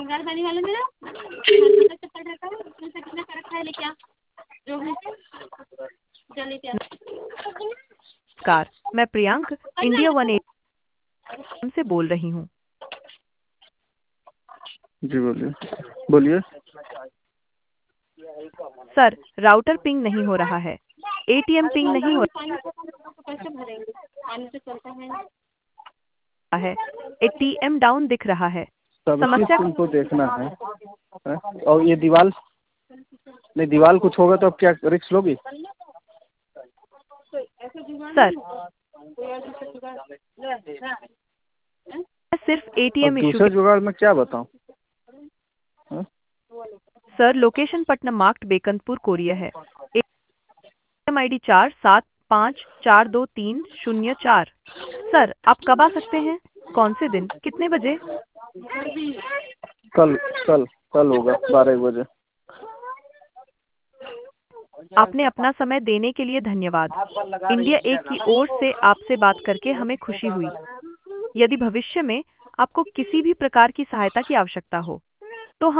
बंगाल पानी वाला मेरा छोटा चप्पल रहता है उसमें से कितना कर रखा है लेके आ जो है चल लेके आ नमस्कार, मैं प्रियांक इंडिया वन एटीएम से बोल रही हूँ। जी बोलिए बोलिए। सर, राउटर पिंग नहीं हो रहा है, एटीएम पिंग नहीं हो पानी से कैसे भरेंगे पानी से चलता है रहा है, एटीएम डाउन दिख रहा है। सब चीज समस्या तुमको देखना है? और ये दीवार नहीं, दीवार कुछ होगा तो अब क्या रिस्क लोगी? सर, सिर्फ अब एटीएम इशू दूसरे जुगाड़ में क्या बताऊं? Sir, location Patna marked Bekanpur Koriya है। ATM ID 47542304। सर, आप कब आ सकते हैं? कौन से दिन, कितने बजे? कल कल कल होगा 12 बजे। आपने अपना समय देने के लिए धन्यवाद। इंडिया एक की ओर से आपसे बात करके हमें खुशी हुई। यदि भविष्य में आपको किसी भी प्रकार की सहायता की आवश्यकता हो